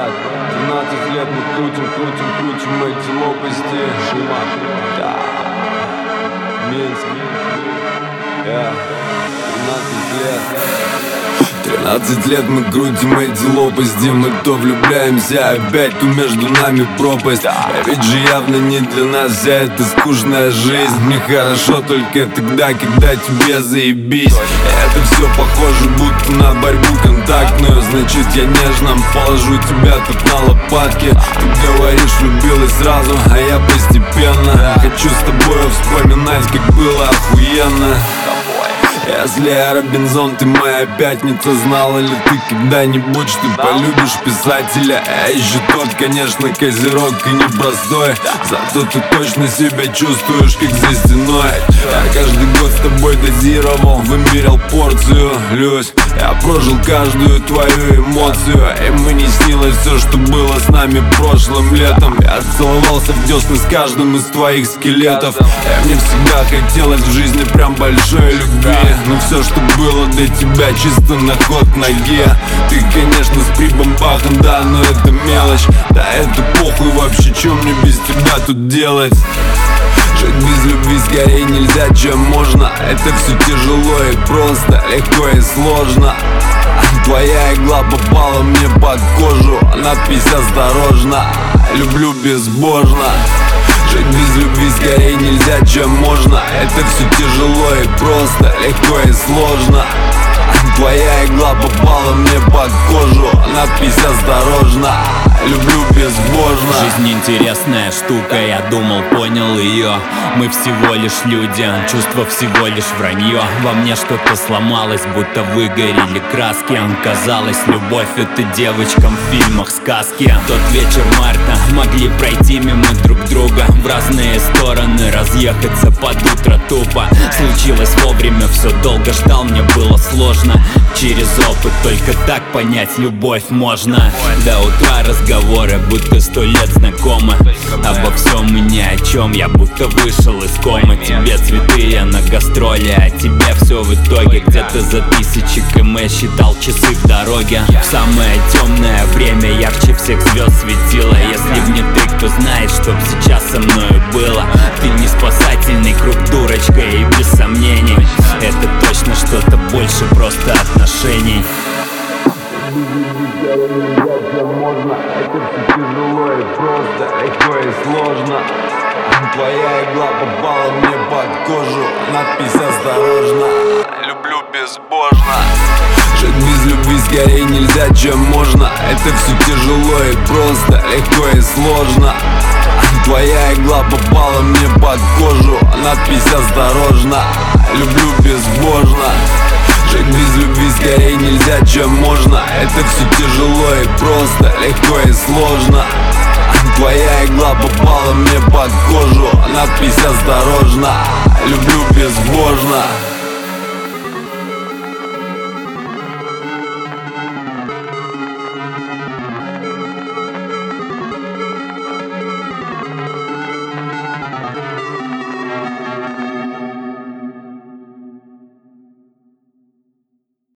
брат, 12 лет мы крутим эти лопасти. Шима, да, Минск, 13 лет мы крутим эти лопасти. Мы то влюбляемся, опять то между нами пропасть. А ведь же явно не для нас вся эта скучная жизнь. Мне хорошо только тогда, когда тебе заебись. Это все похоже будто на борьбу контактную. Значит я нежно положу тебя тут на лопатки. Ты говоришь, влюбилась сразу, а я постепенно. Хочу с тобой вспоминать, как было охуенно. Если я Робинзон, ты моя пятница. Знала ли ты когда-нибудь, что полюбишь писателя? А еще тот, конечно, козерог и непростой. Зато ты точно себя чувствуешь, как за стеной. Я каждый год с тобой дозировал, вымерял порцию. Люсь, я прожил каждую твою эмоцию. И мне снилось все, что было с нами прошлым летом. Я целовался в десны с каждым из твоих скелетов. И мне всегда хотелось в жизни прям большой любви. Но все, что было для тебя, чисто на ход ноге. Ты, конечно, с прибамбахом, да, но это мелочь. Да это похуй вообще, чем мне без тебя тут делать? Жить без любви скорее нельзя, чем можно. Это все тяжело и просто, легко и сложно. Твоя игла попала мне под кожу. Надпись осторожно, люблю безбожно. Жить без любви скорее нельзя, чем можно. Это все тяжело и просто, легко и сложно. Твоя игла попала мне под кожу. Надпись осторожно, люблю безбожно. Жизнь интересная штука, я думал, понял ее. Мы всего лишь люди, чувство всего лишь вранье. Во мне что-то сломалось, будто выгорели краски. Казалось, любовь это девочкам в фильмах сказки. Тот вечер марта, могли пройти мимо друг друга в разные стороны, разъехаться под утро тупо. Случилось вовремя, все долго ждал, мне было сложно. Через опыт только так понять любовь можно. До утра разговоры, будто 100 лет знакомы. Обо всем и ни о чем, я будто вышел из комы. Тебе цветы, я на гастроли, а тебе все в итоге. Где-то за 1000 км считал часы в дороге. В самое темное время ярче всех звезд светило. Если б не ты, кто знает, чтоб сейчас со мною было. Ты не спасательный круг, дурочка, и без сомнений это точно что-то больше просто отношений. Можно, это все тяжело и просто, легко и сложно. Твоя игла попала мне под кожу. Надпись осторожно, люблю безбожно. Жить без любви скорее нельзя, чем можно. Это все тяжело и просто, легко и сложно. Твоя игла попала мне под кожу. Надпись осторожно, люблю безбожно. Жить без любви скорее нельзя, чем можно. Это все тяжело и просто, легко и сложно. Твоя игла попала мне под кожу. Надпись осторожно, люблю безбожно.